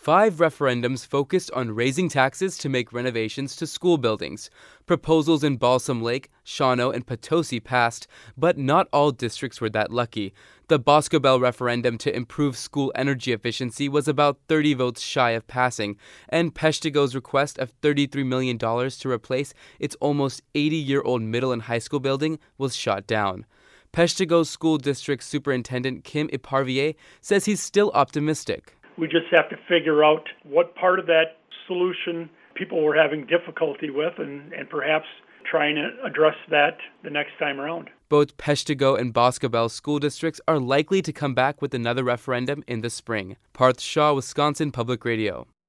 5 referendums focused on raising taxes to make renovations to school buildings. Proposals in Balsam Lake, Shawano, and Potosi passed, but not all districts were that lucky. The Boscobel referendum to improve school energy efficiency was about 30 votes shy of passing, and Peshtigo's request of $33 million to replace its almost 80-year-old middle and high school building was shot down. Peshtigo School District Superintendent Kim Eparvier says he's still optimistic. We just have to figure out what part of that solution people were having difficulty with and perhaps trying to address that the next time around. Both Peshtigo and Boscobel school districts are likely to come back with another referendum in the spring. Parth Shah, Wisconsin Public Radio.